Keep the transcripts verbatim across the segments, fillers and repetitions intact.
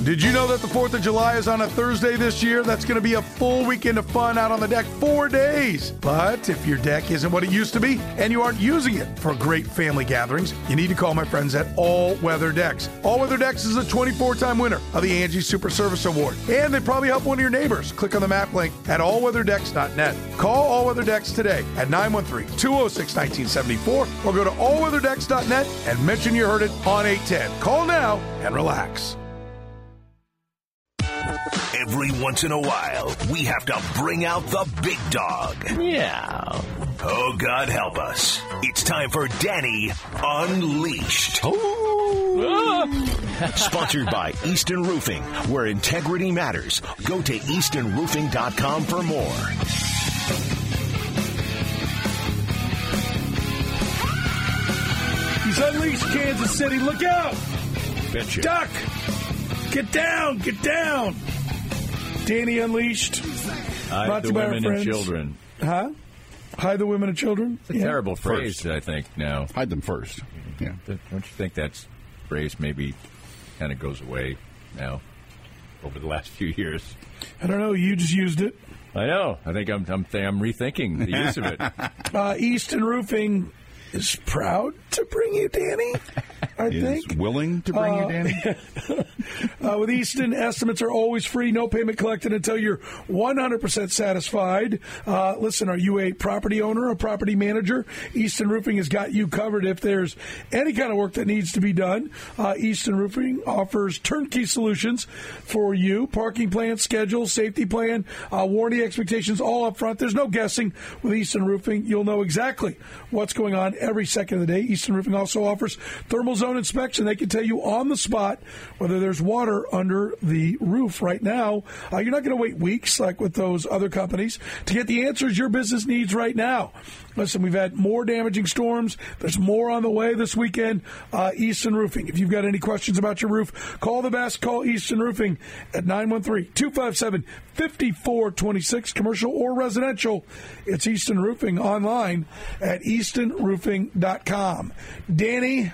Did you know that the fourth of July is on a Thursday this year? That's going to be a full weekend of fun out on the deck, four days. But if your deck isn't what it used to be and you aren't using it for great family gatherings, you need to call my friends at All Weather Decks. All Weather Decks is a twenty-four time winner of the Angie Super Service Award. And they probably help one of your neighbors. Click on the map link at all weather decks dot net. Call All Weather Decks today at nine one three, two oh six, one nine seven four or go to all weather decks dot net and mention you heard it on eight ten. Call now and relax. Every once in a while, we have to bring out the big dog. Yeah. Oh, God help us. It's time for Danny Unleashed. Oh. Sponsored by Easton Roofing, where integrity matters. Go to easton roofing dot com for more. He's unleashed, Kansas City. Look out! Betcha. Duck! Get down! Get down! Danny Unleashed. Hide the women and children. Huh? Hide the women and children? It's a yeah. terrible phrase, first. I think, now. Hide them first. Yeah. Don't you think that phrase maybe kind of goes away now over the last few years? I don't know. You just used it. I know. I think I'm I'm, I'm rethinking the use of it. uh, Easton Roofing is proud to bring you Danny, I is think. willing to bring uh, you Danny. uh, with Easton, estimates are always free, no payment collected until you're one hundred percent satisfied. Uh, listen, are you a property owner, a property manager? Easton Roofing has got you covered if there's any kind of work that needs to be done. Uh, Easton Roofing offers turnkey solutions for you. Parking plan, schedule, safety plan, uh, warranty expectations, all up front. There's no guessing with Easton Roofing. You'll know exactly what's going on every second of the day. Easton Roofing also offers thermal zone inspection. They can tell you on the spot whether there's water under the roof right now. Uh, you're not going to wait weeks like with those other companies to get the answers your business needs right now. Listen, we've had more damaging storms. There's more on the way this weekend. Uh, Easton Roofing. If you've got any questions about your roof, call the best. Call Easton Roofing at nine one three, two five seven, five four two six, commercial or residential. It's Easton Roofing online at easton roofing dot com. Danny?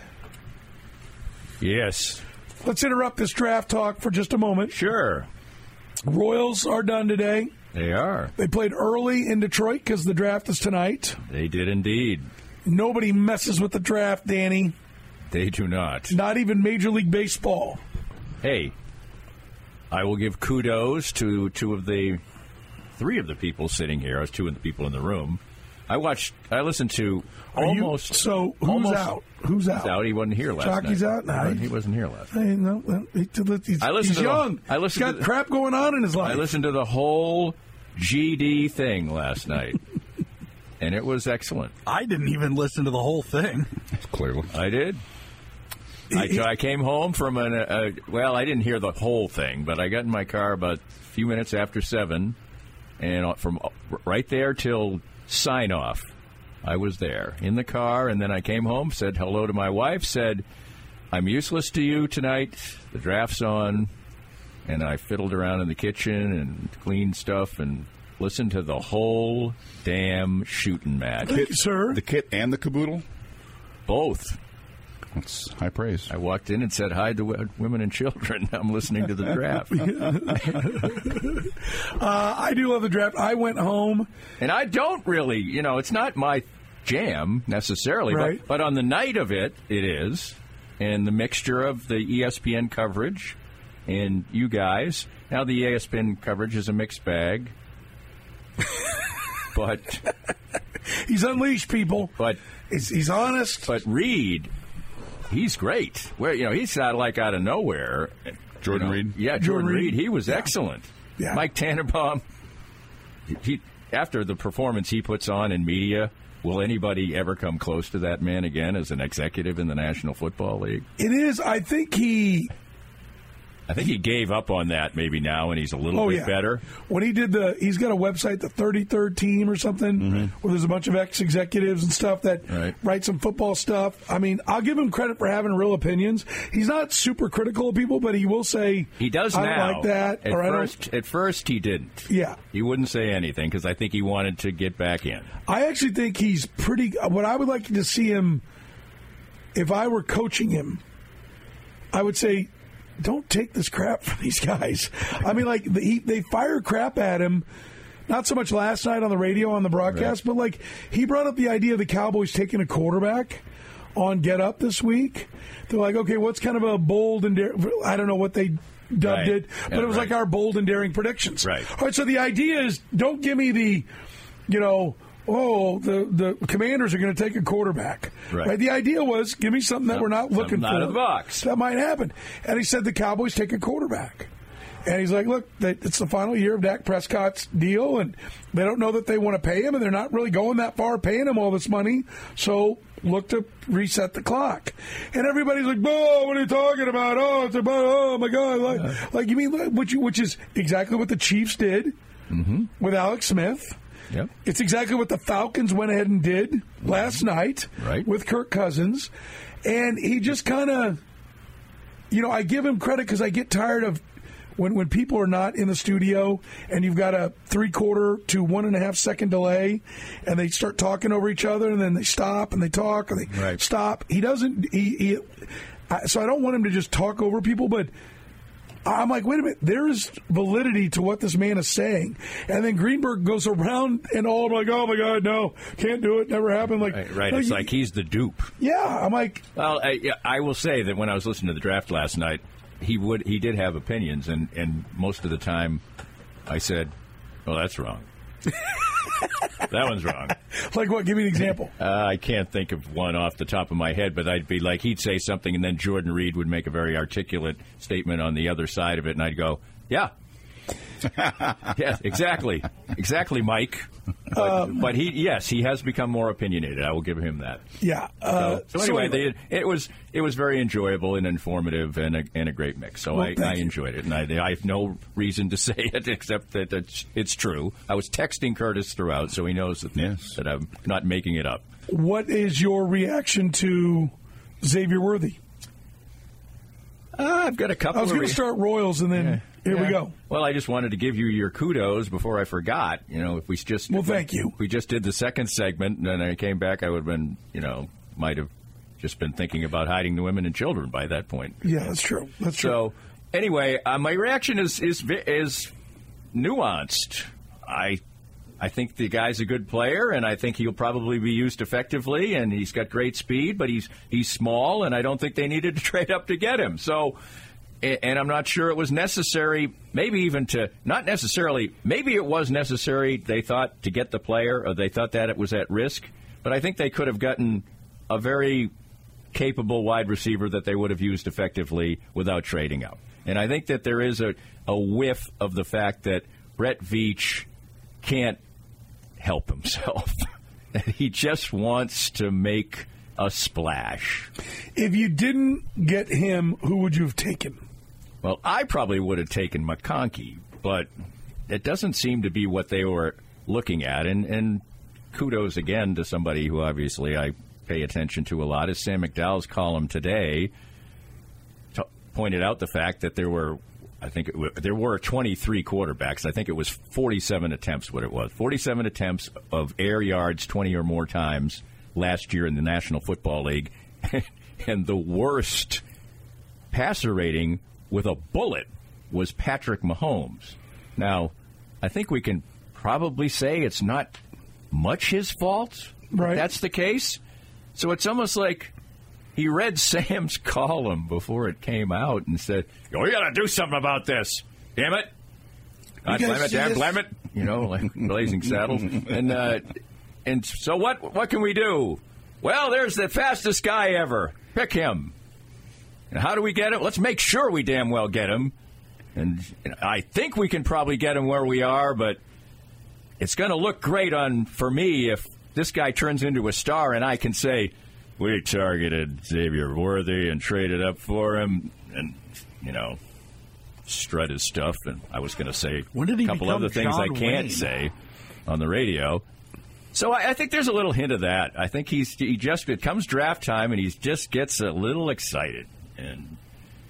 Yes. Let's interrupt this draft talk for just a moment. Sure. Royals are done today. They are. They played early in Detroit because the draft is tonight. They did indeed. Nobody messes with the draft, Danny. They do not. Not even Major League Baseball. Hey, I will give kudos to two of the, three of the people sitting here. I was two of the people in the room. I watched, I listened to Are almost. You, so who's almost, out? Who's out? He's out. He wasn't here last Chalky's night. out? No, he, he wasn't here last night. Hey, no, he, he's I listened he's to young. The, I listened he's got to the, crap going on in his life. I listened to the whole G D thing last night, and it was excellent. I didn't even listen to the whole thing. Clearly. I did. I, I came home from an, uh, well, I didn't hear the whole thing, but I got in my car about a few minutes after seven, and from right there till sign-off, I was there in the car, and then I came home, said hello to my wife, said, I'm useless to you tonight, the draft's on, and I fiddled around in the kitchen and cleaned stuff and listened to the whole damn shooting match. Thank you, sir. The kit and the caboodle? Both. That's high praise. I walked in and said hi to w- women and children. I'm listening to the draft. uh, I do love the draft. I went home. And I don't really, you know, it's not my jam necessarily, right. but, but on the night of it, it is. And the mixture of the E S P N coverage and you guys. Now the E S P N coverage is a mixed bag. But he's unleashed, people. But he's, he's honest. But Reed, he's great. Where you know he's not like out of nowhere. Jordan you know, Reed. Yeah, Jordan, Jordan Reed. He was yeah. excellent. Yeah. Mike Tannenbaum. He after the performance he puts on in media. Will anybody ever come close to that man again as an executive in the National Football League? It is. I think he. I think he gave up on that maybe now, and he's a little oh, bit yeah. better. When he did the, he's got a website, the thirty-third Team or something, mm-hmm. where there's a bunch of ex-executives and stuff that right. write some football stuff. I mean, I'll give him credit for having real opinions. He's not super critical of people, but he will say, he does I now. don't like that. At, or first, I don't. at first, he didn't. Yeah. He wouldn't say anything because I think he wanted to get back in. I actually think he's pretty, what I would like to see him, if I were coaching him, I would say, don't take this crap from these guys. I mean, like, he, they fire crap at him. Not so much last night on the radio, on the broadcast, right. but like he brought up the idea of the Cowboys taking a quarterback on Get Up this week. They're like, okay, what's kind of a bold and dar- I don't know what they dubbed right. it, but yeah, it was right. like our bold and daring predictions. Right. All right. So the idea is, don't give me the, you know, oh, the the Commanders are going to take a quarterback. Right. right. The idea was, give me something that Some, we're not looking for. Out of the box. That might happen. And he said the Cowboys take a quarterback. And he's like, look, they, it's the final year of Dak Prescott's deal, and they don't know that they want to pay him, and they're not really going that far paying him all this money. So look to reset the clock. And everybody's like, oh, what are you talking about? Oh, it's about, oh, my God. Like, yeah. like you mean, which, which is exactly what the Chiefs did mm-hmm. with Alex Smith. Yep. It's exactly what the Falcons went ahead and did last night right. with Kirk Cousins. And he just kind of, you know, I give him credit because I get tired of when when people are not in the studio and you've got a three-quarter to one-and-a-half second delay and they start talking over each other and then they stop and they talk and they right. stop. He doesn't he, he I, so I don't want him to just talk over people, but I'm like, wait a minute, there is validity to what this man is saying. And then Greenberg goes around and all like, oh, my God, no, can't do it, never happened. Like, right, right. like, It's like he's the dupe. Yeah, I'm like. Well, I, I will say that when I was listening to the draft last night, he would he did have opinions, and, and most of the time I said, well, that's wrong. That one's wrong. Like what? Give me an example. Uh, I can't think of one off the top of my head, but I'd be like, he'd say something, and then Jordan Reed would make a very articulate statement on the other side of it, and I'd go, yeah. Yeah, exactly. Exactly, Mike. But, um, but he, yes, he has become more opinionated. I will give him that. Yeah. Uh, so, so anyway, so, they, it was it was very enjoyable and informative and a, and a great mix. So well, I, I enjoyed it, and I, I have no reason to say it except that it's, it's true. I was texting Curtis throughout, so he knows that, yes. that I'm not making it up. What is your reaction to Xavier Worthy? Uh, I've got a couple. I was going to re- start Royals, and then yeah. here yeah. we go. Well, I just wanted to give you your kudos before I forgot. You know, if we just well, thank you. If we just did the second segment, and then I came back, I would have been, you know, might have just been thinking about hiding the women and children by that point. Yeah, that's true. That's true. So, anyway, uh, my reaction is is is nuanced. I. I think the guy's a good player, and I think he'll probably be used effectively, and he's got great speed, but he's he's small, and I don't think they needed to trade up to get him. So, and I'm not sure it was necessary, maybe even to, not necessarily, maybe it was necessary, they thought, to get the player, or they thought that it was at risk, but I think they could have gotten a very capable wide receiver that they would have used effectively without trading up. And I think that there is a, a whiff of the fact that Brett Veach can't help himself. He just wants to make a splash. If you didn't get him, who would you have taken? Well, I probably would have taken McConkey, but it doesn't seem to be what they were looking at. And, and kudos again to somebody who obviously I pay attention to a lot, is Sam McDowell's column today t- pointed out the fact that there were I think it w- there were twenty-three quarterbacks. I think it was forty-seven attempts, what it was. forty-seven attempts of air yards twenty or more times last year in the National Football League. And the worst passer rating with a bullet was Patrick Mahomes. Now, I think we can probably say it's not much his fault. Right. If that's the case. So it's almost like he read Sam's column before it came out and said, oh, we got to do something about this. Damn it. God blame it, damn, blame it. You know, like Blazing Saddles. And uh, and so what What can we do? Well, there's the fastest guy ever. Pick him. And how do we get him? Let's make sure we damn well get him. And I think we can probably get him where we are, but it's going to look great on for me if this guy turns into a star and I can say, we targeted Xavier Worthy and traded up for him and, you know, strut his stuff. And I was going to say when did he a couple become other things John I can't Wayne? say on the radio. So I, I think there's a little hint of that. I think he's he just it comes draft time and he just gets a little excited. And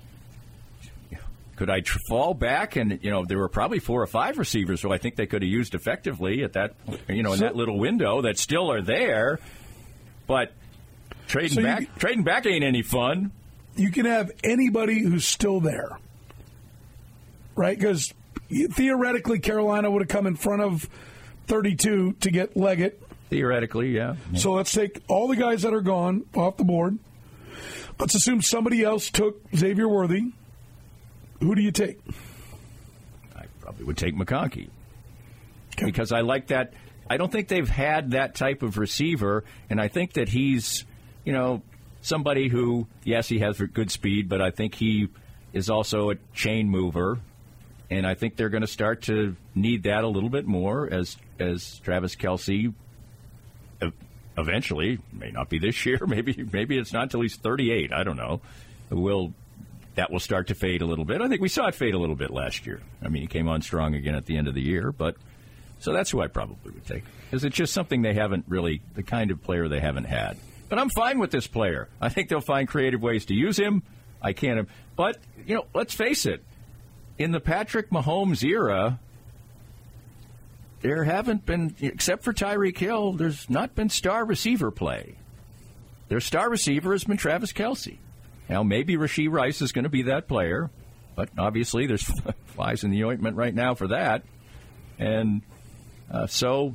could I tr- fall back? And, you know, there were probably four or five receivers who I think they could have used effectively at that, you know, in so, that little window that still are there. But trading so back, you, trading back ain't any fun. you can have anybody who's still there, right? Because theoretically, Carolina would have come in front of thirty-two to get Leggett. Theoretically, yeah. So let's take all the guys that are gone off the board. Let's assume somebody else took Xavier Worthy. Who do you take? I probably would take McConkey. Okay. Because I like that. I don't think they've had that type of receiver, and I think that he's, you know, somebody who, yes, he has good speed, but I think he is also a chain mover, and I think they're going to start to need that a little bit more as as Travis Kelce eventually, may not be this year, maybe maybe it's not until he's thirty-eight, I don't know, will that will start to fade a little bit. I think we saw it fade a little bit last year. I mean, he came on strong again at the end of the year, but so that's who I probably would take, because it's just something they haven't really, the kind of player they haven't had. But I'm fine with this player. I think they'll find creative ways to use him. I can't, but, you know, let's face it, in the Patrick Mahomes era, there haven't been, except for Tyreek Hill, there's not been star receiver play. Their star receiver has been Travis Kelce. Now, maybe Rashee Rice is going to be that player, but obviously there's flies in the ointment right now for that. And uh, so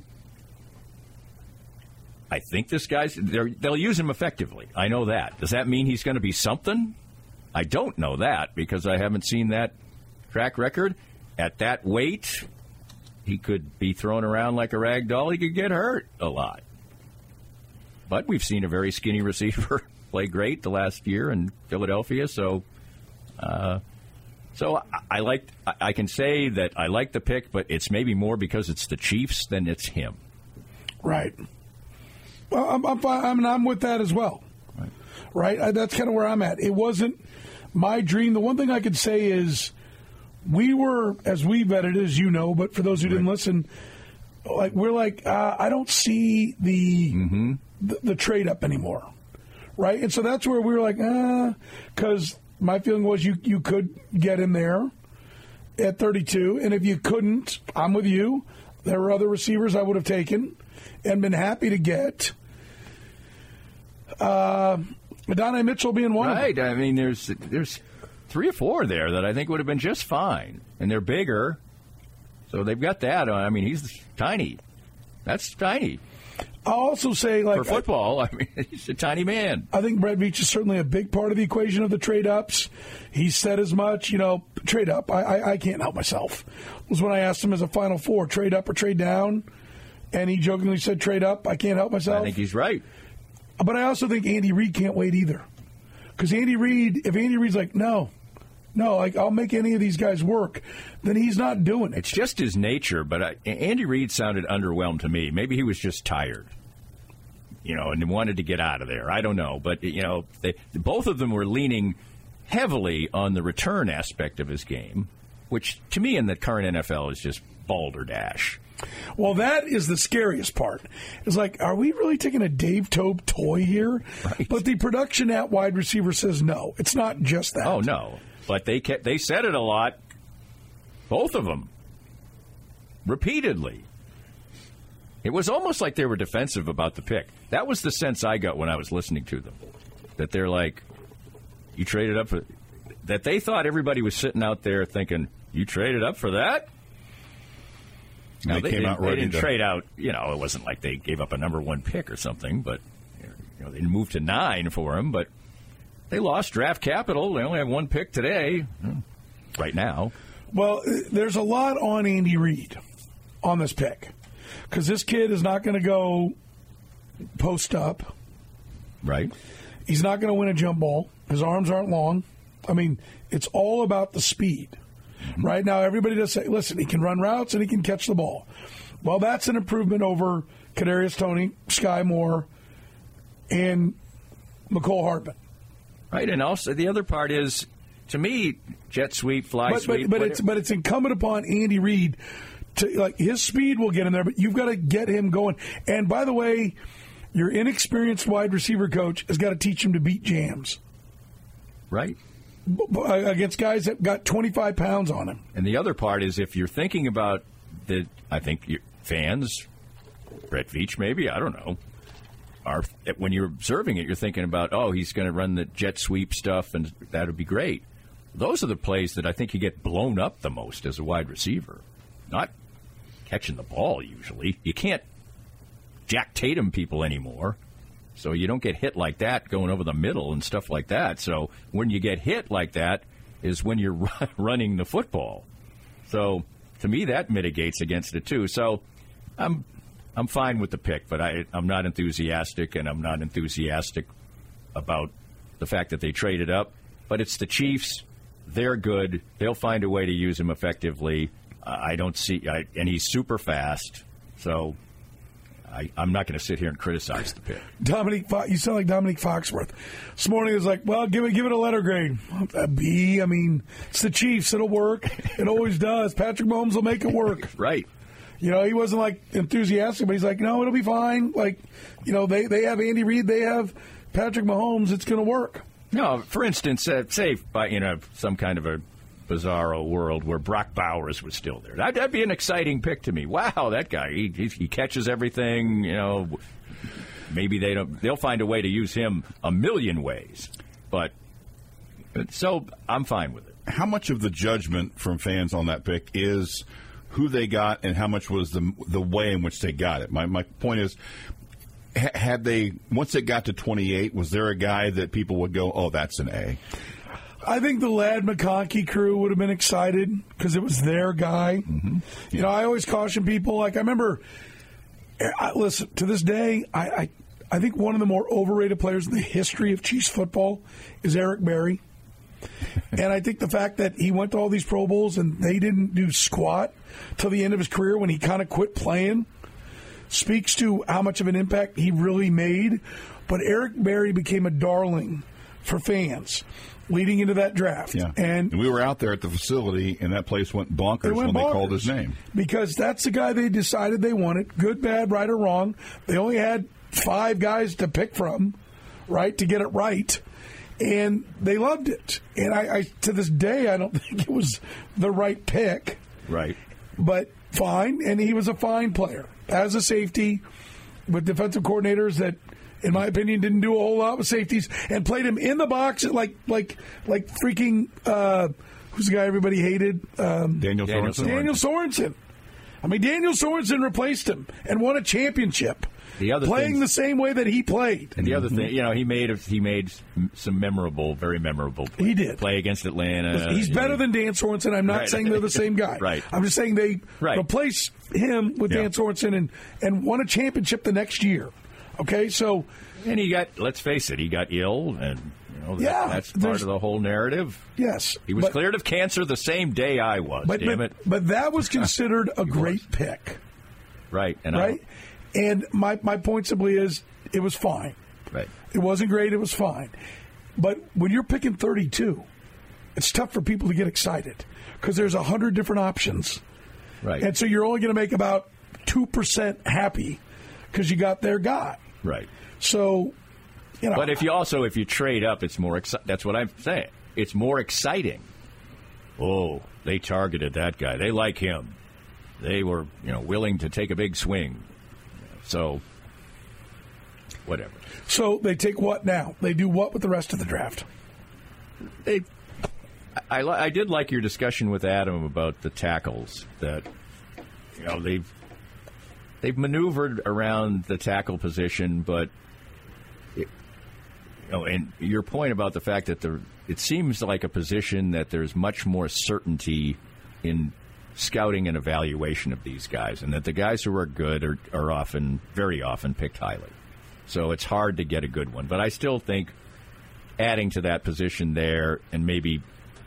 I think this guy's, they'll use him effectively. I know that. Does that mean he's going to be something? I don't know that because I haven't seen that track record. At that weight, he could be thrown around like a rag doll. He could get hurt a lot. But we've seen a very skinny receiver play great the last year in Philadelphia. So uh, so I, I like. I, I can say that I like the pick, but it's maybe more because it's the Chiefs than it's him. Right. Well, I'm, I'm, fine. I mean, I'm with that as well. Right. Right? I, that's kind of where I'm at. It wasn't my dream. The one thing I could say is we were, as we vetted it, as you know, but for those who didn't listen, like we're like, uh, I don't see the, mm-hmm. the the trade up anymore, right? And so that's where we were like, ah, because my feeling was you you could get in there at thirty-two, and if you couldn't, I'm with you. There were other receivers I would have taken and been happy to get. Uh, Adonai Mitchell being one. Right. I mean, there's there's. three or four there that I think would have been just fine. And they're bigger, so they've got that. I mean, he's tiny. That's tiny. I'll also say, like... For football, I, I mean, he's a tiny man. I think Brett Veach is certainly a big part of the equation of the trade-ups. He said as much, you know, trade up. I, I, I can't help myself. It was when I asked him as a Final Four, trade up or trade down, and he jokingly said trade up. I can't help myself. I think he's right. But I also think Andy Reid can't wait either. Because Andy Reid, if Andy Reid's like, no... No, like I'll make any of these guys work. Then he's not doing it. It's just his nature. But I, Andy Reid sounded underwhelmed to me. Maybe he was just tired, you know, and wanted to get out of there. I don't know, but you know, they, both of them were leaning heavily on the return aspect of his game, which to me in the current N F L is just balderdash. Well, that is the scariest part. It's like, are we really taking a Dave Tobe toy here? Right. But the production at wide receiver says no. It's not just that. Oh no. But they kept, they said it a lot, both of them, repeatedly. It was almost like they were defensive about the pick. That was the sense I got when I was listening to them, that they're like, you traded up for, that they thought everybody was sitting out there thinking, you traded up for that? Now, they, they came didn't, out ready they didn't to... trade out, you know, it wasn't like they gave up a number one pick or something, but you know, they moved to nine for him, but they lost draft capital. They only have one pick today, right now. Well, there's a lot on Andy Reid on this pick because this kid is not going to go post up. Right. He's not going to win a jump ball. His arms aren't long. I mean, it's all about the speed. Mm-hmm. Right now, everybody does say, listen, he can run routes and he can catch the ball. Well, that's an improvement over Kadarius Toney, Sky Moore, and McCole Hardman. Right, and also the other part is, to me, jet sweep, fly but, sweep. But, but it's but it's incumbent upon Andy Reid to, like, his speed will get in there, but you've got to get him going. And by the way, your inexperienced wide receiver coach has got to teach him to beat jams. Right. Against guys that got twenty-five pounds on him. And the other part is, if you're thinking about the, I think your fans, Brett Veach maybe, I don't know, are when you're observing it, you're thinking about, oh, he's going to run the jet sweep stuff, and that would be great. Those are the plays that I think you get blown up the most as a wide receiver, not catching the ball usually. You can't Jack Tatum people anymore, so you don't get hit like that going over the middle and stuff like that. So when you get hit like that is when you're running the football. So to me, that mitigates against it too. So I'm I'm fine with the pick, but I, I'm not enthusiastic, and I'm not enthusiastic about the fact that they traded up. But it's the Chiefs. They're good. They'll find a way to use him effectively. Uh, I don't see I, – and he's super fast. So I, I'm not going to sit here and criticize the pick. Dominique, Fo- you sound like Dominique Foxworth. This morning it was like, well, give it, give it a letter grade. A B. I mean, it's the Chiefs. It'll work. It always does. Patrick Mahomes will make it work. Right. You know, he wasn't, like, enthusiastic, but he's like, no, it'll be fine. Like, you know, they, they have Andy Reid. They have Patrick Mahomes. It's going to work. No, for instance, uh, say, by, you know, some kind of a bizarro world where Brock Bowers was still there. That'd, that'd be an exciting pick to me. Wow, that guy, he, he, he catches everything, you know. Maybe they don't, they'll find a way to use him a million ways. But, so, I'm fine with it. How much of the judgment from fans on that pick is who they got and how much was the the way in which they got it? My my point is, ha- had they, once it got to twenty-eight, was there a guy that people would go, oh, that's an A? I think the Ladd McConkey crew would have been excited because it was their guy. Mm-hmm. Yeah. You know, I always caution people. Like, I remember, I, listen, to this day, I, I, I think one of the more overrated players in the history of Chiefs football is Eric Berry. And I think the fact that he went to all these Pro Bowls and they didn't do squat till the end of his career when he kind of quit playing speaks to how much of an impact he really made. But Eric Berry became a darling for fans leading into that draft. Yeah. And, and we were out there at the facility, and that place went bonkers went when bonkers they called his name. Because that's the guy they decided they wanted. Good, bad, right, or wrong. They only had five guys to pick from, right, to get it right. And they loved it. And I, I to this day, I don't think it was the right pick. Right. But fine. And he was a fine player. As a safety with defensive coordinators that, in my opinion, didn't do a whole lot with safeties and played him in the box like like like freaking uh, who's the guy everybody hated? Um, Daniel Sorensen. Daniel Sorensen. I mean, Daniel Sorensen replaced him and won a championship. The other playing things, the same way that he played. And the other thing, you know, he made he made some memorable, very memorable play, he did. play against Atlanta. He's better know. than Dan Sorensen. I'm not Right. saying they're the same guy. Right. I'm just saying they right. replaced him with Yeah. Dan Sorensen and, and won a championship the next year. Okay, so... And he got, let's face it, he got ill, and you know, that, Yeah, that's part there's- of the whole narrative. Yes. He was but, cleared of cancer the same day I was, but, damn but, it. But that was considered a great pick. Right. And Right? I, And my, my point simply is, it was fine. right. It wasn't great, it was fine. But when you're picking thirty-two, it's tough for people to get excited because there's a hundred different options. Right. And so you're only going to make about two percent happy because you got their guy. Right. So, you know. But if you also, if you trade up, it's more exciting. That's what I'm saying. It's more exciting. Oh, they targeted that guy. They like him. They were, you know, willing to take a big swing. So, whatever. So they take what now? They do what with the rest of the draft? They, I, I, I did like your discussion with Adam about the tackles. That, you know, they've they've maneuvered around the tackle position, but it, you know, and your point about the fact that the it seems like a position that there's much more certainty in scouting and evaluation of these guys, and that the guys who are good are, are often, very often, picked highly. So it's hard to get a good one. But I still think adding to that position there and maybe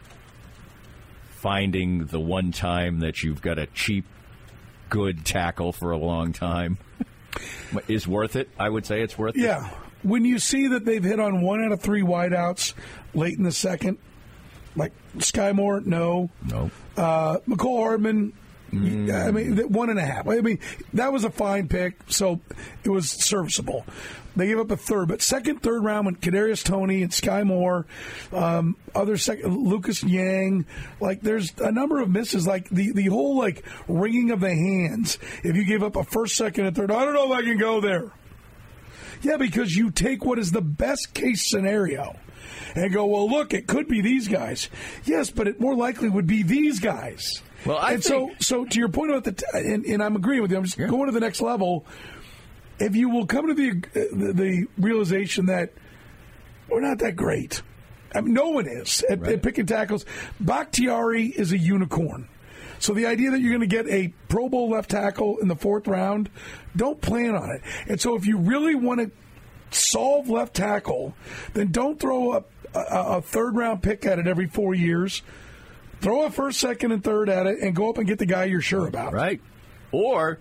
finding the one time that you've got a cheap, good tackle for a long time is worth it. I would say it's worth Yeah. it. When you see that they've hit on one out of three wideouts late in the second, like Sky Moore, no. No. Uh, McCole Hardman, mm. I mean, one and a half. I mean, that was a fine pick, so it was serviceable. They gave up a third, but second, third round when Kadarius Toney and Sky Moore, um, other second, Lucas Yang, like there's a number of misses, like the, the whole like wringing of the hands. If you gave up a first, second, and third, I don't know if I can go there. Yeah, because you take what is the best case scenario and go, well, look, it could be these guys. Yes, but it more likely would be these guys. Well, I and think... so, so to your point about the, t- and, and I'm agreeing with you. I'm just yeah. going to the next level. If you will come to the the, the realization that we're not that great. I mean, no one is at, right. at picking tackles. Bakhtiari is a unicorn. So the idea that you're going to get a Pro Bowl left tackle in the fourth round, don't plan on it. And so if you really want to solve left tackle, then don't throw a, a, a third round pick at it every four years. Throw a first, second, and third at it and go up and get the guy you're sure about. Right. Or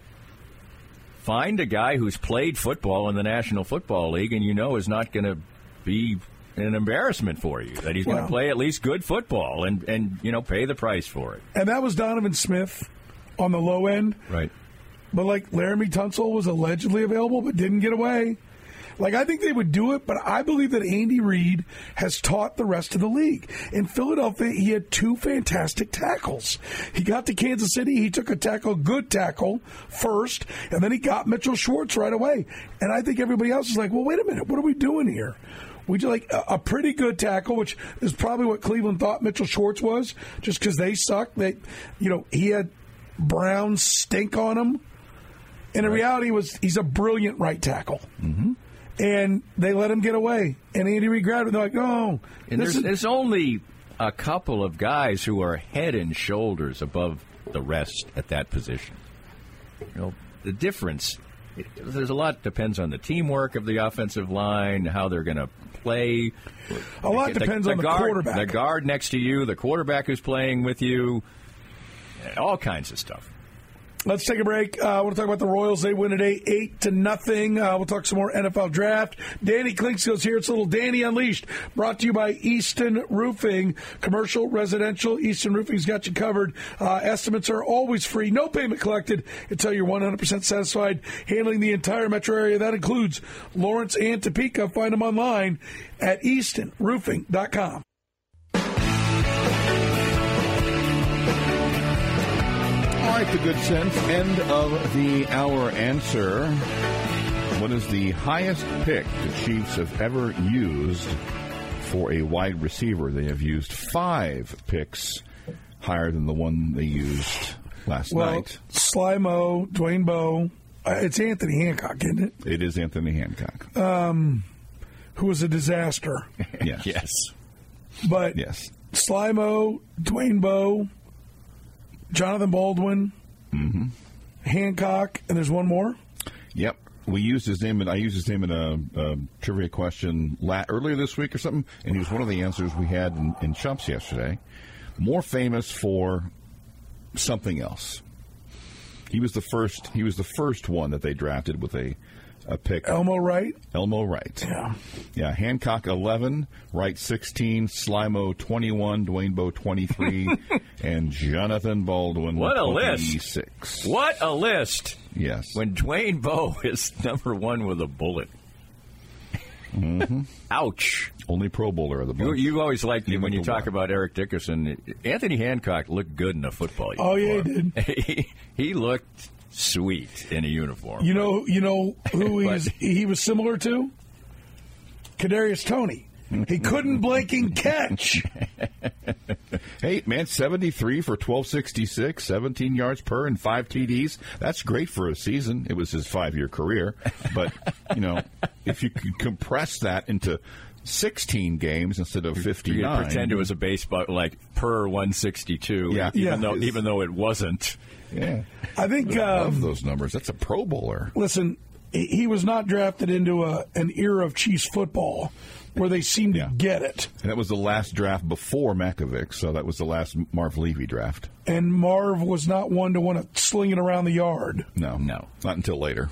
find a guy who's played football in the National Football League and you know is not going to be an embarrassment for you, that he's going to well, play at least good football and, and, you know, pay the price for it. And that was Donovan Smith on the low end. Right. But, like, Laramie Tunsil was allegedly available but didn't get away. Like, I think they would do it, but I believe that Andy Reid has taught the rest of the league. In Philadelphia, he had two fantastic tackles. He got to Kansas City, he took a tackle, good tackle, first, and then he got Mitchell Schwartz right away. And I think everybody else is like, well, wait a minute, what are we doing here? We do like a, a pretty good tackle, which is probably what Cleveland thought Mitchell Schwartz was, just because they suck. They, you know, he had Brown stink on him. And in right. reality, was he's a brilliant right tackle. Mm-hmm. And they let him get away. And Andy Reid grabbed it. They're like, oh. And there's, is- there's only a couple of guys who are head and shoulders above the rest at that position. You know, the difference, it, there's a lot depends on the teamwork of the offensive line, how they're going to play. A lot the, depends the, on the, the guard, quarterback. The guard next to you, the quarterback who's playing with you, all kinds of stuff. Let's take a break. Uh, I want to talk about the Royals. They win today, eight to nothing. Uh, we'll talk some more N F L draft. Danny Klinksill's here. It's a little Danny Unleashed, brought to you by Easton Roofing. Commercial, residential, Easton Roofing's got you covered. Uh, estimates are always free. No payment collected until you're one hundred percent satisfied. Handling the entire metro area. That includes Lawrence and Topeka. Find them online at easton roofing dot com. All right, the good sense. End of the hour answer. What is the highest pick the Chiefs have ever used for a wide receiver? They have used five picks higher than the one they used last well, night. Sly-Mo, Dwayne Bowe. Uh, it's Anthony Hancock, isn't it? It is Anthony Hancock. Um, who was a disaster. Yes. Yes. But yes. Sly-Mo, Dwayne Bowe, Jonathan Baldwin, mm-hmm. Hancock, and there's one more? Yep. We used his name, and I used his name in a, a trivia question la- earlier this week or something, and he was one of the answers we had in, in Chumps yesterday. More famous for something else. He was the first. He was the first one that they drafted with a, a pick. Elmo Wright? Elmo Wright. Yeah. Yeah, Hancock eleven, Wright sixteen, Sly-Mo twenty-one, Dwayne Bowe twenty-three, and Jonathan Baldwin what a twenty-six. List. What a list. Yes. When Dwayne Bowe is number one with a bullet. Mm-hmm. Ouch. Only Pro Bowler of the bunch. You, you always like Even when you talk one. about Eric Dickerson. Anthony Hancock looked good in a football uniform. Oh, yeah, he did. he, he looked sweet in a uniform. You know, you know who he's, he was similar to? Kadarius Toney. He couldn't blink and catch. Hey, man, seventy-three for twelve sixty-six, seventeen yards per and five T Ds. That's great for a season. It was his five-year career. But, you know, if you could compress that into sixteen games instead of fifty-nine. You pretend it was a baseball, like, per one sixty-two, yeah. even, Yeah. Though, even though it wasn't. Yeah. I think. I love Um, those numbers. That's a Pro Bowler. listen, he he was not drafted into a, an era of Chiefs football where they seemed Yeah. to get it. And that was the last draft before Makovic, so that was the last Marv Levy draft. And Marv was not one to want to sling it around the yard. No. No. Not until later.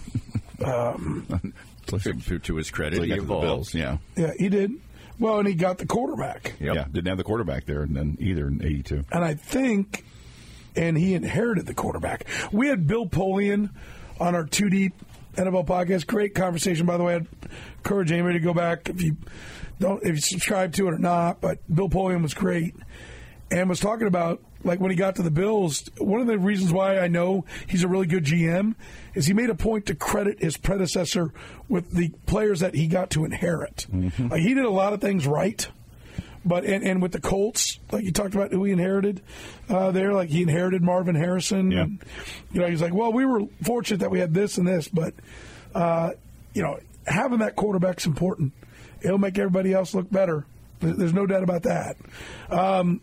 Um, To, to his credit, Until he he got to the evolved. Bills, yeah. yeah, he did. Well, and he got the quarterback. Yep. Yeah, didn't have the quarterback there and then either in eighty-two. And I think, and he inherited the quarterback. We had Bill Polian on our two Deep N F L podcast. Great conversation, by the way. I'd encourage anybody to go back if you don't, if you subscribe to it or not. But Bill Polian was great and was talking about like when he got to the Bills, one of the reasons why I know he's a really good G M is he made a point to credit his predecessor with the players that he got to inherit. Mm-hmm. Like he did a lot of things right, but and, and with the Colts, like you talked about who he inherited uh, there, like he inherited Marvin Harrison. Yeah. And, you know, he's like, well, we were fortunate that we had this and this, but uh, you know, having that quarterback's important. It'll make everybody else look better. There's no doubt about that. Um,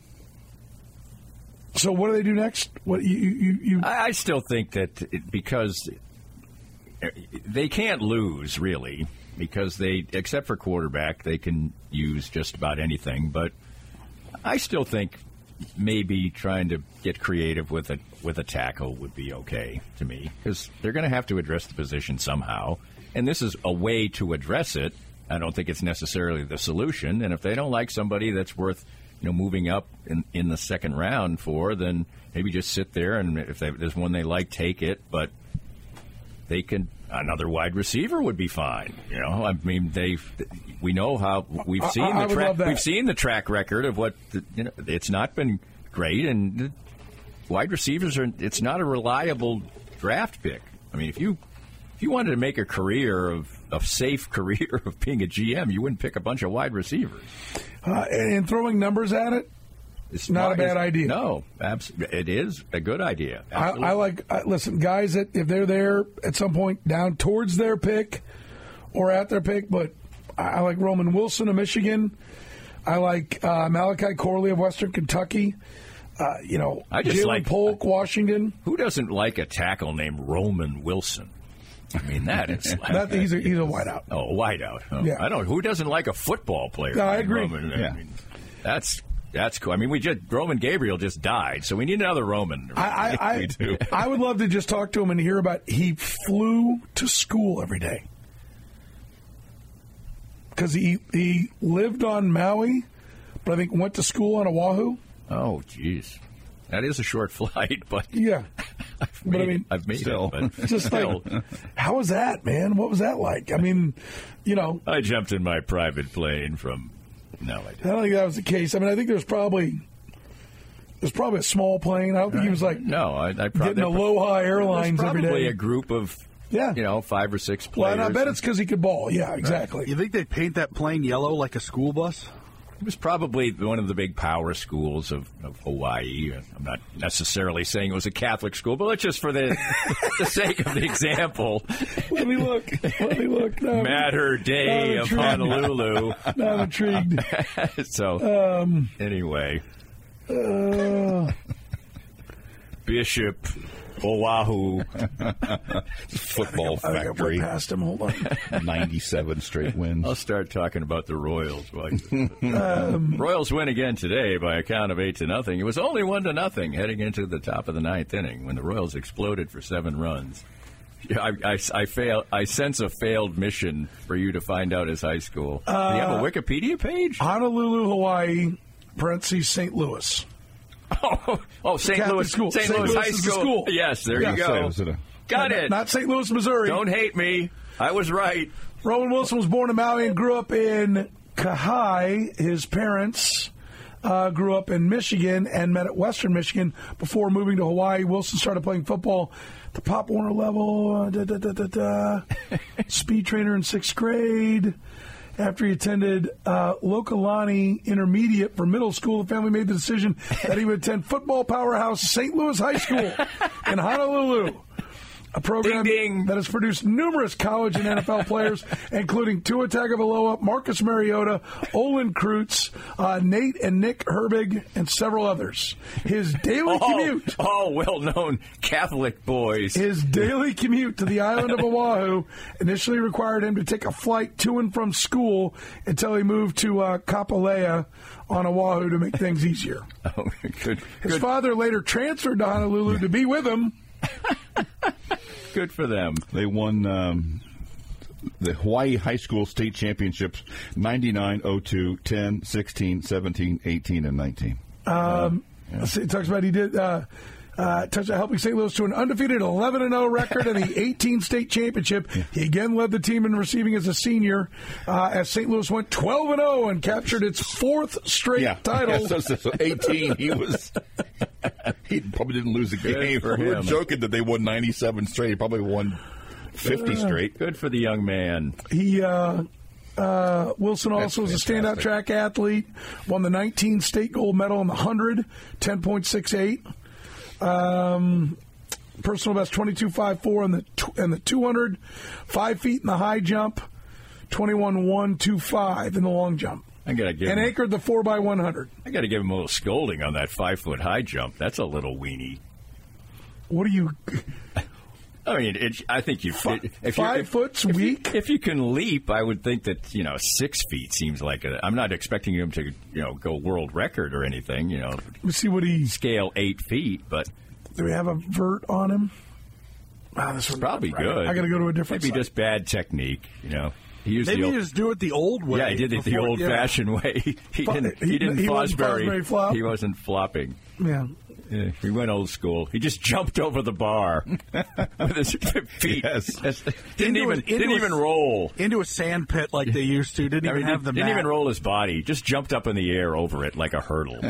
So what do they do next? What you you, you I, I still think that it, because they can't lose really, because they, except for quarterback, they can use just about anything. But I still think maybe trying to get creative with a with a tackle would be okay to me, because they're going to have to address the position somehow, and this is a way to address it. I don't think it's necessarily the solution, and if they don't like somebody that's worth, you know, moving up in, in the second round for, then maybe just sit there, and if they, there's one they like, take it. But they can, another wide receiver would be fine. You know, I mean, they we know how we've seen I, I the track we've seen the track record of what the, you know. It's not been great, and wide receivers are. It's not a reliable draft pick. I mean, if you if you wanted to make a career of a safe career of being a G M, you wouldn't pick a bunch of wide receivers. Uh, and throwing numbers at it, it's not a bad idea. No, abs- it is a good idea. I, I like, I, listen, guys, that if they're there at some point down towards their pick or at their pick, but I, I like Roman Wilson of Michigan. I like uh, Malachi Corley of Western Kentucky. Uh, you know, I just Jalen like, Polk, Washington. Who doesn't like a tackle named Roman Wilson? I mean, that is like, that, he's, a, he's a wideout. Oh, a wideout. Oh, yeah. I don't. Who doesn't like a football player? No, I agree. Roman? Yeah. I mean, that's that's cool. I mean, we just Roman Gabriel just died, so we need another Roman. I I, I, do. I would love to just talk to him and hear about. He flew to school every day because he he lived on Maui, but I think went to school on Oahu. Oh, jeez. That is a short flight, but yeah, I've but made I mean, it. I've made still. it. But just still. like, how was that, man? What was that like? I mean, you know, I jumped in my private plane from. No, I didn't. I don't think that was the case. I mean, I think there's probably there's probably a small plane. I don't think he was like no, I, I probably getting Aloha Airlines every Probably day. a group of Yeah. you know, five or six Well, players. and I bet it's because he could ball. Yeah, exactly. You think they'd paint that plane yellow like a school bus? It was probably one of the big power schools of, of Hawaii. I'm not necessarily saying it was a Catholic school, but let's just for the, the sake of the example. Let me look. Let me look. No, Matter Day I'm of intrigued. Honolulu. Now I'm intrigued. so, Um, anyway. uh, Bishop, Oahu. Football I think I went factory. past him. Hold on. ninety-seven straight wins. I'll start talking about the Royals. um, Royals win again today by a count of eight to nothing. It was only one to nothing heading into the top of the ninth inning when the Royals exploded for seven runs. I, I, I fail. I sense a failed mission for you to find out his high school. Uh, Do you have a Wikipedia page? Honolulu, Hawaii, parentheses, Saint Louis. Oh, oh Saint Catholic Louis school. Saint Saint Louis Louis High is the School. school. Yes, there Yeah. you Say, go. was it a- Got Not- it. Not Saint Louis, Missouri. Don't hate me. I was right. Roman Wilson was born in Maui and grew up in Kahai. His parents uh, grew up in Michigan and met at Western Michigan before moving to Hawaii. Wilson started playing football at the Pop Warner level, uh, da, da, da, da, da. speed trainer in sixth grade. After he attended uh, Lokalani Intermediate for middle school, the family made the decision that he would attend football powerhouse Saint Louis High School in Honolulu. A program Ding, ding. that has produced numerous college and N F L players, including Tua Tagovailoa, Marcus Mariota, Olin Kreutz, uh, Nate and Nick Herbig, and several others. His daily Oh, commute, all well-known Catholic boys. his daily commute to the island of Oahu initially required him to take a flight to and from school until he moved to uh, Kapolea on Oahu to make things easier. Oh, good, His good, father later transferred to Honolulu to be with him. good for them. They won um, the Hawaii High School State Championships ninety-nine, oh two, ten, sixteen, seventeen, eighteen, and nineteen. Um, It talks about he did uh, uh, touch helping Saint Louis to an undefeated eleven and oh record in the eighteen state championship. He again led the team in receiving as a senior uh, as Saint Louis went twelve and oh and captured its fourth straight Yeah. title. Yeah, so, so, so eighteen, he was He probably didn't lose a game. for We're him. joking that they won ninety-seven straight. He probably won fifty straight. Good for the young man. He uh, uh, Wilson also That's is a standout fantastic. track athlete. Won the nineteen state gold medal in the one hundred, ten point six eight. Um, personal best twenty-two five four in the tw- in the two hundred, five feet in the high jump, twenty-one one two five in the long jump. I gotta give And him, anchored the four by one hundred. I gotta give him a little scolding on that five foot high jump. That's a little weenie. What are you? I mean, it, I think you Fi- if you five if, foot's if weak? You, if you can leap, I would think that you know six feet seems like a. I'm not expecting him to you know go world record or anything. You know, Let me see what he's. scale eight feet, but Do we have a vert on him? Wow, this one's probably right. good. I got to go to a different. Maybe site. just bad technique. You know, he used Maybe the you old, just do it the old way. yeah, he did it the before- old yeah. fashioned way. He Fo- didn't. he- He didn't he wasn't Fosbury. Fosbury flop? He wasn't flopping. Yeah. Yeah, he went old school. He just jumped over the bar with his feet. Yes. That's- didn't Into even a- into didn't a- even roll. Into a sand pit like they used to. Didn't I mean, even have the didn't mat. even roll his body. Just jumped up in the air over it like a hurdle.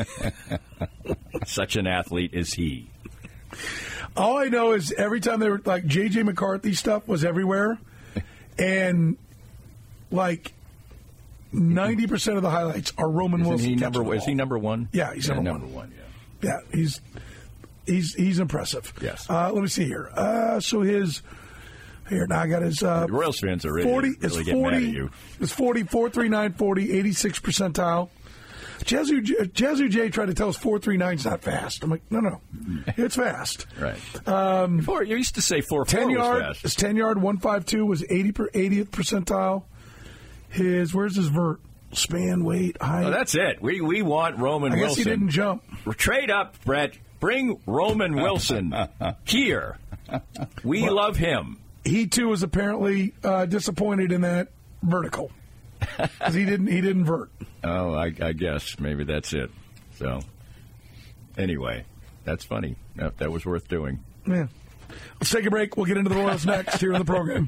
Such an athlete is he. All I know is every time they were like J J McCarthy stuff was everywhere, and like ninety percent of the highlights are Roman Isn't Wilson. he catching number? the Is he ball. number one? Yeah, he's Yeah, number number one. one. Yeah. Yeah, he's he's he's impressive. Yes. Uh, let me see here. Uh, so his here now I got his uh, The Royals fans are really, forty. really It's getting mad at forty. you. It's forty four three nine forty eighty six percentile. Jazzu Jazzu J tried to tell us four three nine's not fast. I'm like, no, no, it's fast. Right. Um, Before, you used to say four ten four yard, was fast. his ten yard one five two was eighty per eightieth percentile. His where's his vert? Span, weight, height. Oh, that's it. We we want Roman I guess Wilson. he didn't jump. Trade up, Brett. Bring Roman Wilson here. We love him. He too was apparently uh, disappointed in that vertical because he didn't he didn't vert. Oh, I, I guess maybe that's it. So, anyway, that's funny. That, that was worth doing. Yeah. Let's take a break. We'll get into the Royals next here on the program.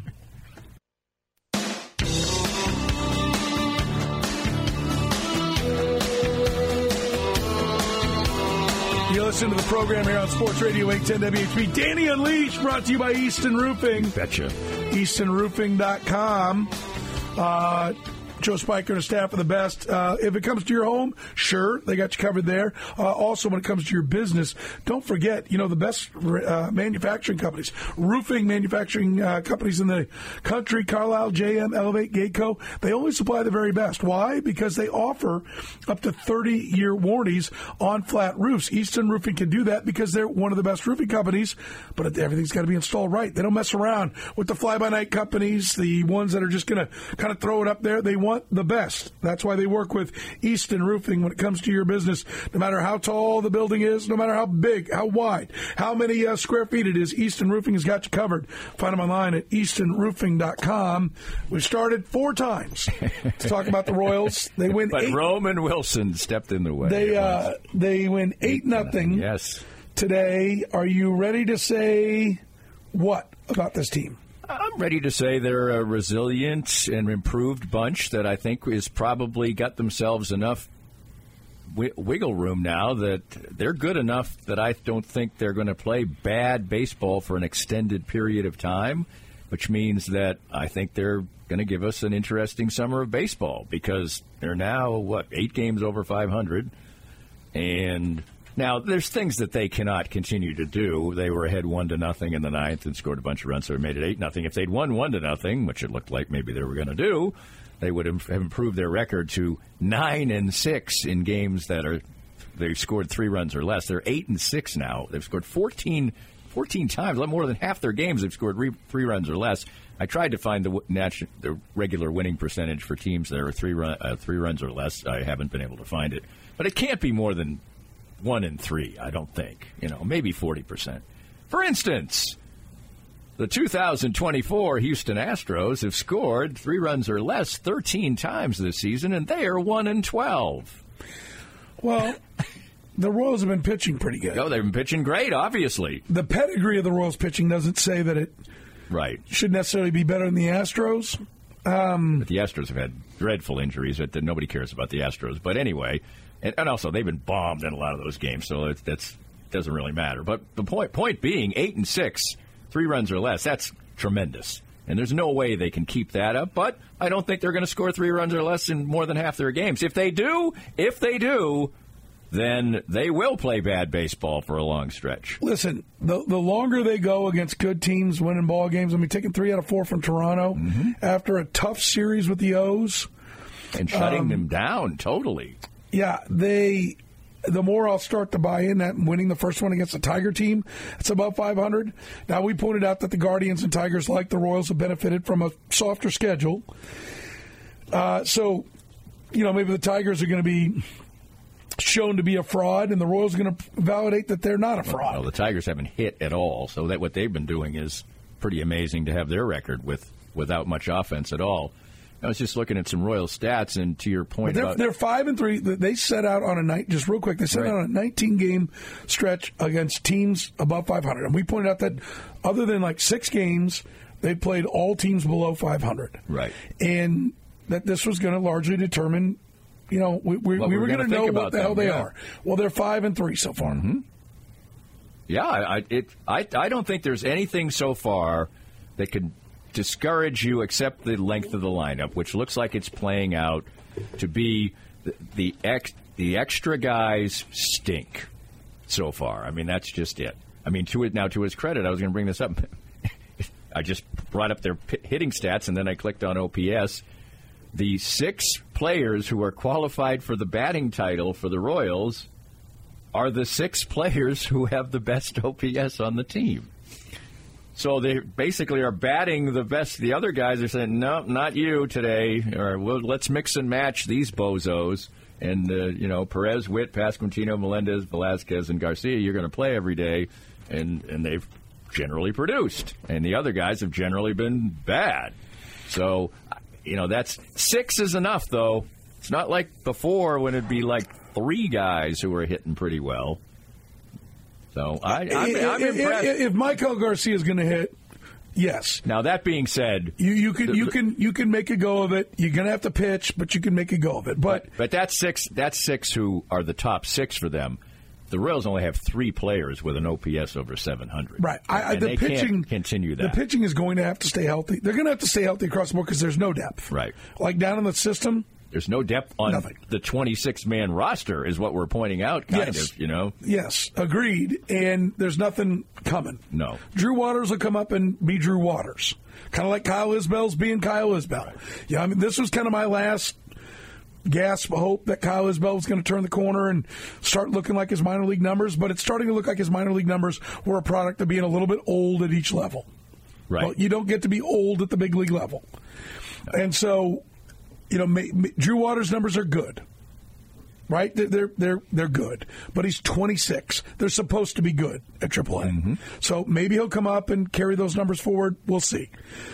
You're listening to the program here on Sports Radio eight ten W H B. Danny Unleashed, brought to you by Easton Roofing. Betcha. Easton Roofing dot com. Uh, Joe Spiker and his staff are the best. Uh, if it comes to your home, sure, they got you covered there. Uh, also, when it comes to your business, don't forget, you know, the best uh, manufacturing companies, roofing manufacturing uh, companies in the country, Carlisle, J M, Elevate, Gateco, they only supply the very best. Why? Because they offer up to thirty-year warranties on flat roofs. Easton Roofing can do that because they're one of the best roofing companies, but everything's got to be installed right. They don't mess around with the fly-by-night companies, the ones that are just going to kind of throw it up there. They want the best. That's why they work with Easton Roofing when it comes to your business. No matter how tall the building is, no matter how big, how wide, how many uh, square feet it is, Easton Roofing has got you covered. Find them online at Easton Roofing dot com. We started four times to talk about the Royals. They win But eight. Roman Wilson stepped in the way. They uh, they win eight nothing. Yes. Today. Are you ready to say what about this team? I'm ready to say they're a resilient and improved bunch that I think is probably got themselves enough w- wiggle room now that they're good enough that I don't think they're going to play bad baseball for an extended period of time, which means that I think they're going to give us an interesting summer of baseball because they're now, what, eight games over five hundred. And now, there's things that they cannot continue to do. They were ahead one to nothing in the ninth and scored a bunch of runs, so they made it eight nothing. If they'd won one to nothing, which it looked like maybe they were going to do, they would have improved their record to nine and six in games that are they scored three runs or less. They're eight and six now. They've scored fourteen, fourteen times, a lot more than half their games. They've scored re- three runs or less. I tried to find the w- natu- the regular winning percentage for teams that are three run, uh, three runs or less. I haven't been able to find it, but it can't be more than one in three, I don't think. You know, maybe forty percent. For instance, the two thousand twenty-four Houston Astros have scored three runs or less thirteen times this season, and they are one and twelve. Well, the Royals have been pitching pretty good. Oh, they've been pitching great, obviously. The pedigree of the Royals pitching doesn't say that it Right. should necessarily be better than the Astros. Um, But the Astros have had dreadful injuries that, that nobody cares about the Astros. But anyway, and, and also they've been bombed in a lot of those games, so it that's doesn't really matter. But the point point being, eight and six, three runs or less, that's tremendous. And there's no way they can keep that up. But I don't think they're going to score three runs or less in more than half their games. If they do, if they do, then they will play bad baseball for a long stretch. Listen, the the longer they go against good teams winning ball games, I mean, taking three out of four from Toronto mm-hmm. after a tough series with the O's. And shutting um, them down totally. Yeah, they... The more I'll start to buy in that winning the first one against the Tiger team, it's above five hundred. Now, we pointed out that the Guardians and Tigers, like the Royals, have benefited from a softer schedule. Uh, so, you know, maybe the Tigers are going to be shown to be a fraud, and the Royals are going to validate that they're not a fraud. Well, the Tigers haven't hit at all, so that what they've been doing is pretty amazing to have their record with without much offense at all. I was just looking at some Royal stats, and to your point, they're, about, they're five and three. They set out on a night. Just real quick, they set right. out on a nineteen game stretch against teams above five hundred. And we pointed out that other than like six games, they played all teams below five hundred. Right, and that this was going to largely determine. You know, we, we, we were going to know what the hell they yeah. are. Well, they're five and three so far. Mm-hmm. Yeah, I, it, I, I don't think there's anything so far that could discourage you except the length of the lineup, which looks like it's playing out to be the the, ex, the extra guys stink so far. I mean, that's just it. I mean, to it now to his credit, I was going to bring this up. I just brought up their p- hitting stats, and then I clicked on O P S. The six players who are qualified for the batting title for the Royals are the six players who have the best O P S on the team. So they basically are batting the best. The other guys are saying, no, not you today. Or well, let's mix and match these bozos. And, uh, you know, Perez, Witt, Pasquantino, Melendez, Velasquez, and Garcia, you're going to play every day. And, and they've generally produced. And the other guys have generally been bad. So, you know, that's six is enough, though. It's not like before when it'd be like three guys who were hitting pretty well. So I, I'm, I'm if, impressed. If Michael Garcia is going to hit, yes. Now that being said, you, you can the, you can you can make a go of it. You're going to have to pitch, but you can make a go of it. But but that's six. That's six who are the top six for them. The Royals only have three players with an O P S over seven hundred. Right. I, and the they pitching can't continue that. The pitching is going to have to stay healthy. They're going to have to stay healthy across the board because there's no depth. Right. Like down in the system. There's no depth on Nothing. the twenty-six man roster is what we're pointing out, kind yes. of, you know? Yes, agreed. And there's nothing coming. No. Drew Waters will come up and be Drew Waters. Kind of like Kyle Isbell's being Kyle Isbell. Right. Yeah, I mean, this was kind of my last gasp of hope that Kyle Isbell was going to turn the corner and start looking like his minor league numbers, but it's starting to look like his minor league numbers were a product of being a little bit old at each level. Right. Well, you don't get to be old at the big league level. No. And so... You know, may, may, Drew Waters' numbers are good, right? They're, they're they're they're good, but he's twenty-six. They're supposed to be good at triple A. Mm-hmm. So maybe he'll come up and carry those numbers forward. We'll see.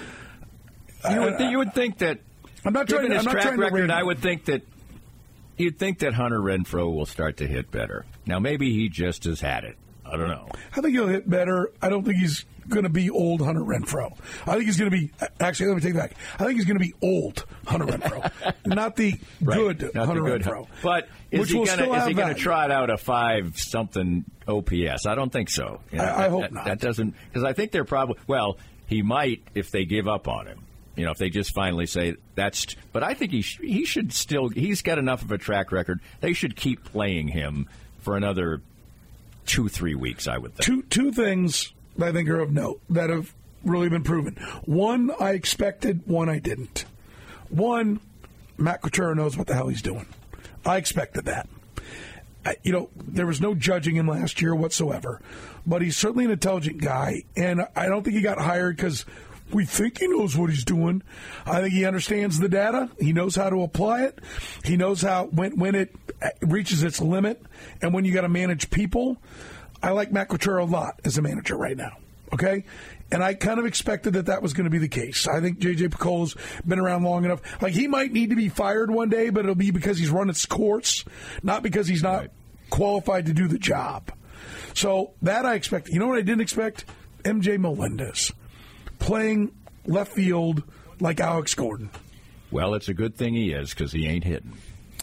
You would, th- you would think that. I'm not trying. Given To, his I'm not track trying record, to I would think that you'd think that Hunter Renfroe will start to hit better. Now, maybe he just has had it. I don't know. I think he'll hit better. I don't think he's going to be old Hunter Renfroe. I think he's going to be, actually, let me take that back. I think he's going to be old Hunter Renfroe, not the right. good not Hunter the good, Renfroe. But is which he will gonna, still is have he going to value. trot out a five-something O P S? I don't think so. You know, I, I that, hope that, not. That doesn't, because I think they're probably, well, he might if they give up on him. You know, if they just finally say that's, but I think he sh- he should still, he's got enough of a track record. They should keep playing him for another two, three weeks, I would think. Two two things that I think are of note that have really been proven. One I expected, one I didn't. One, Matt Quatraro knows what the hell he's doing. I expected that. I, you know, there was no judging him last year whatsoever, but he's certainly an intelligent guy, and I don't think he got hired because we think he knows what he's doing. I think he understands the data. He knows how to apply it. He knows how when when it reaches its limit and when you got to manage people. I like Matt Quatraro a lot as a manager right now. Okay? And I kind of expected that that was going to be the case. I think J J Piccolo's been around long enough. Like, he might need to be fired one day, but it'll be because he's run its course, not because he's not right. qualified to do the job. So that I expected. You know what I didn't expect? M J Melendez playing left field like Alex Gordon. Well, it's a good thing he is because he ain't hitting.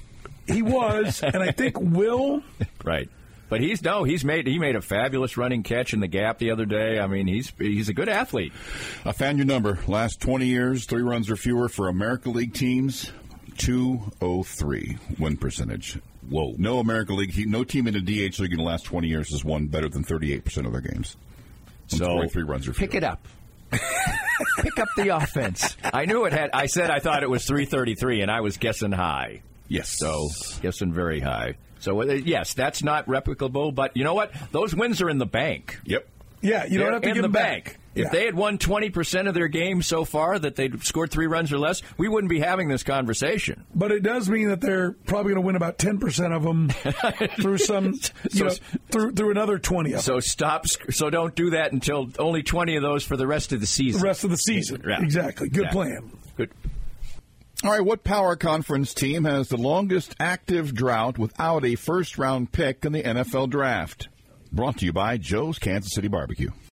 He was, and I think Will. Right. But he's no, he's made he made a fabulous running catch in the gap the other day. I mean, he's he's a good athlete. I found your number. Last twenty years, three runs or fewer for American League teams, two oh three win percentage. Whoa. No American League, no team in the D H League in the last twenty years has won better than thirty-eight percent of their games. So three runs or fewer. Pick it up. Pick up the offense. I knew it had, I said I thought it was three thirty-three, and I was guessing high. Yes. So, guessing very high. So, uh, yes, that's not replicable, but you know what? Those wins are in the bank. Yep. Yeah, you don't They're have to in give the them bank. back. If Yeah. they had won twenty percent of their games so far, that they'd scored three runs or less, we wouldn't be having this conversation. But it does mean that they're probably going to win about ten percent of them through some, you So- know, through through another twenty of them. So stop. So don't do that until only twenty of those for the rest of the season. The rest of the season. Yeah. Exactly. Good Yeah. plan. Good. All right, what Power Conference team has the longest active drought without a first-round pick in the N F L Draft? Brought to you by Joe's Kansas City Barbecue.